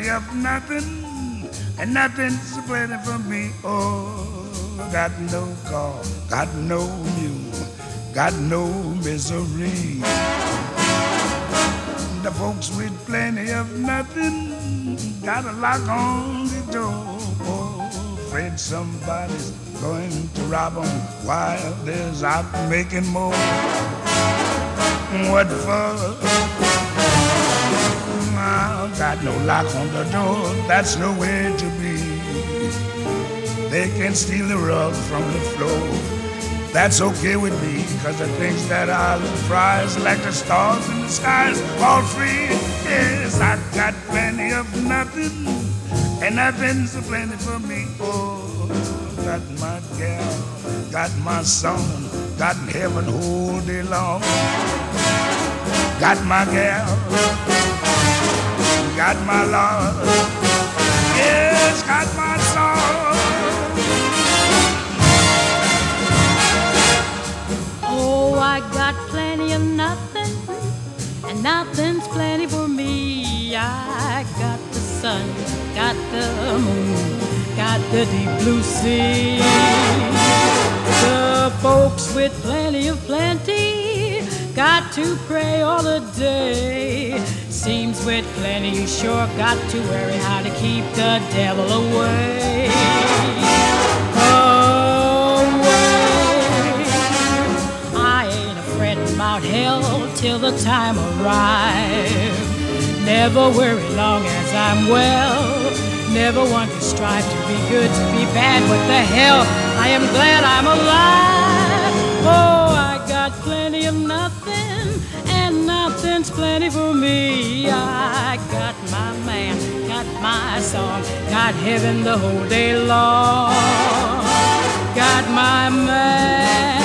plenty of nothing, and nothing's plenty for me. Oh, got no car, got no mule, got no misery. The folks with plenty of nothing got a lock on the door. Oh, afraid somebody's going to rob 'em while there's out making more. What for? I got no lock on the door, that's no way to be. They can steal the rug from the floor. That's okay with me, 'cause the things that I prize, like the stars in the skies, all free. Yes, I got plenty of nothing, and nothing's plenty for me. Oh, got my gal, got my son, got heaven all day long. Got my gal, got my Lord, yes, got my son. Oh, I got plenty of nothing, and nothing's plenty for me. I got the sun, got the moon, got the deep blue sea. The folks with plenty of plenty got to pray all the day. Seems with plenty you sure got to worry how to keep the devil away. About hell till the time arrives. Never worry long as I'm well. Never want to strive to be good, to be bad. What the hell? I am glad I'm alive. Oh, I got plenty of nothing, and nothing's plenty for me. I got my man, got my song, got heaven the whole day long. Got my man,